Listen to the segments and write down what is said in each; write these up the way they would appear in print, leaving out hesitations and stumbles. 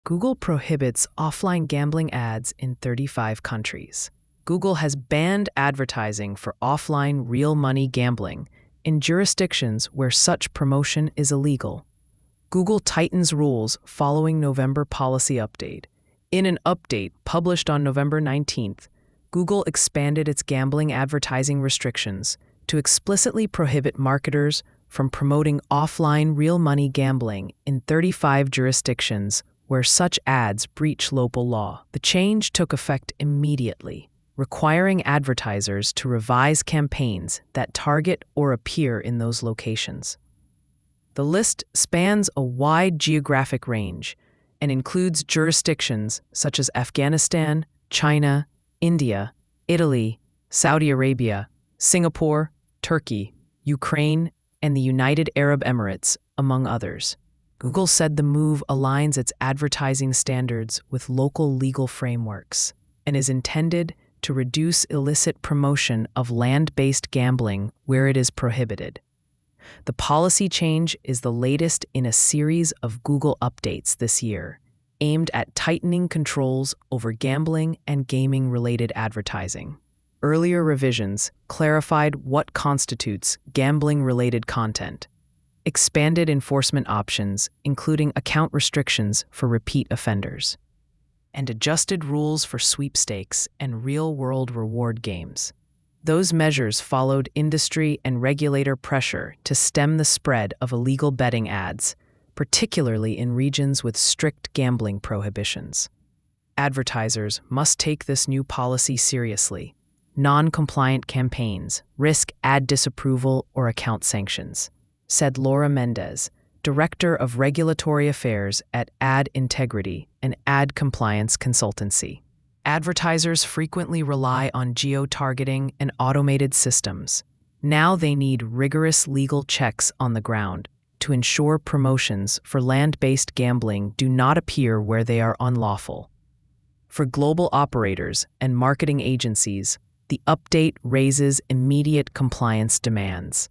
Google prohibits offline gambling ads in 35 countries. Google has banned advertising for offline real money gambling in jurisdictions where such promotion is illegal. Google tightens rules following November policy update. In an update published on November 19th, Google expanded its gambling advertising restrictions to explicitly prohibit marketers from promoting offline real money gambling in 35 jurisdictions where such ads breach local law. The change took effect immediately, requiring advertisers to revise campaigns that target or appear in those locations. The list spans a wide geographic range and includes jurisdictions such as Afghanistan, China, India, Italy, Saudi Arabia, Singapore, Turkey, Ukraine, and the United Arab Emirates, among others. Google said the move aligns its advertising standards with local legal frameworks and is intended to reduce illicit promotion of land-based gambling where it is prohibited. The policy change is the latest in a series of Google updates this year, aimed at tightening controls over gambling and gaming-related advertising. Earlier revisions clarified what constitutes gambling-related content, expanded enforcement options, including account restrictions for repeat offenders, and adjusted rules for sweepstakes and real-world reward games. Those measures followed industry and regulator pressure to stem the spread of illegal betting ads, particularly in regions with strict gambling prohibitions. Advertisers must take this new policy seriously. Non-compliant campaigns risk ad disapproval or account sanctions, said Laura Mendez, Director of Regulatory Affairs at Ad Integrity, an ad compliance consultancy. Advertisers frequently rely on geo-targeting and automated systems. Now they need rigorous legal checks on the ground to ensure promotions for land-based gambling do not appear where they are unlawful. For global operators and marketing agencies, the update raises immediate compliance demands.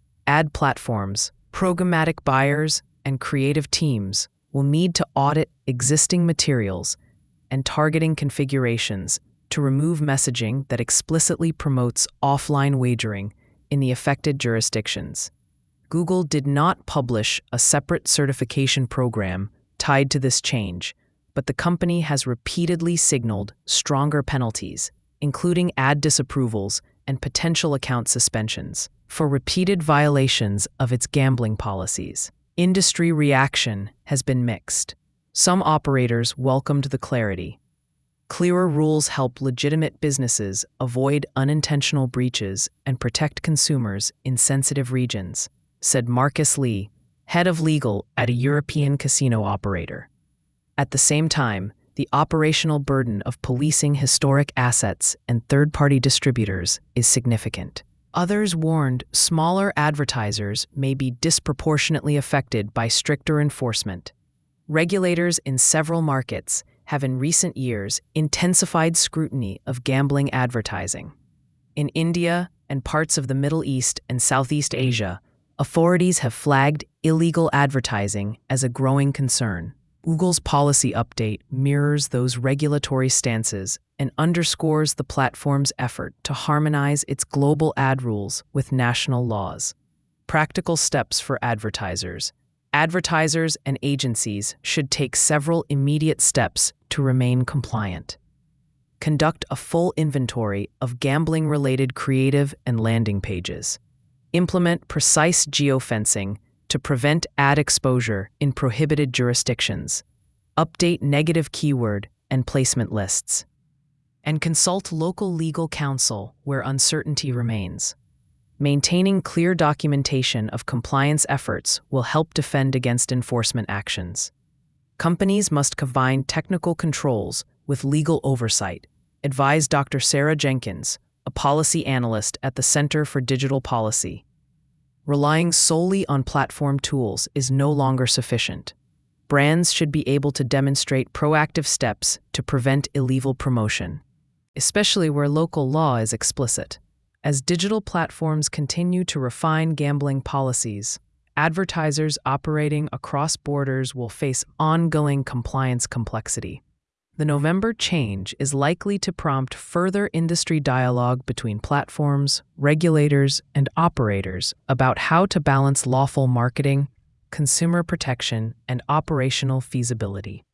Ad platforms, programmatic buyers, and creative teams will need to audit existing materials and targeting configurations to remove messaging that explicitly promotes offline wagering in the affected jurisdictions. Google did not publish a separate certification program tied to this change, but the company has repeatedly signaled stronger penalties, including ad disapprovals and potential account suspensions, for repeated violations of its gambling policies. Industry reaction has been mixed. Some operators welcomed the clarity. Clearer rules help legitimate businesses avoid unintentional breaches and protect consumers in sensitive regions, said Marcus Lee, head of legal at a European casino operator. At the same time, the operational burden of policing historic assets and third-party distributors is significant. Others warned smaller advertisers may be disproportionately affected by stricter enforcement. Regulators in several markets have in recent years intensified scrutiny of gambling advertising. In India and parts of the Middle East and Southeast Asia, authorities have flagged illegal advertising as a growing concern. Google's policy update mirrors those regulatory stances and underscores the platform's effort to harmonize its global ad rules with national laws. Practical steps for advertisers. Advertisers and agencies should take several immediate steps to remain compliant. Conduct a full inventory of gambling-related creative and landing pages. Implement precise geofencing to prevent ad exposure in prohibited jurisdictions. Update negative keyword and placement lists. And consult local legal counsel where uncertainty remains. Maintaining clear documentation of compliance efforts will help defend against enforcement actions. Companies must combine technical controls with legal oversight, advised Dr. Sarah Jenkins, a policy analyst at the Center for Digital Policy. Relying solely on platform tools is no longer sufficient. Brands should be able to demonstrate proactive steps to prevent illegal promotion, especially where local law is explicit. As digital platforms continue to refine gambling policies, advertisers operating across borders will face ongoing compliance complexity. The November change is likely to prompt further industry dialogue between platforms, regulators, and operators about how to balance lawful marketing, consumer protection, and operational feasibility.